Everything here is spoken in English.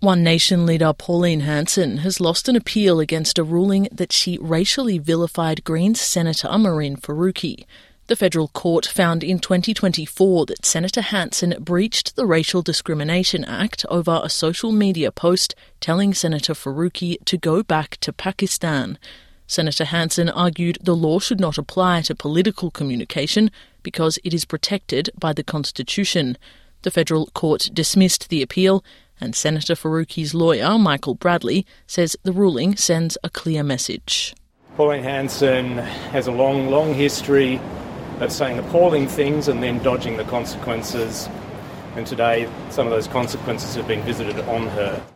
One Nation leader Pauline Hanson has lost an appeal against a ruling that she racially vilified Greens Senator Mehreen Faruqi. The federal court found in 2024 that Senator Hanson breached the Racial Discrimination Act over a social media post telling Senator Faruqi to go back to Pakistan. Senator Hanson argued the law should not apply to political communication because it is protected by the Constitution. The federal court dismissed the appeal, and Senator Faruqi's lawyer, Michael Bradley, says the ruling sends a clear message. Pauline Hanson has a long history of saying appalling things and then dodging the consequences. And today, some of those consequences have been visited on her.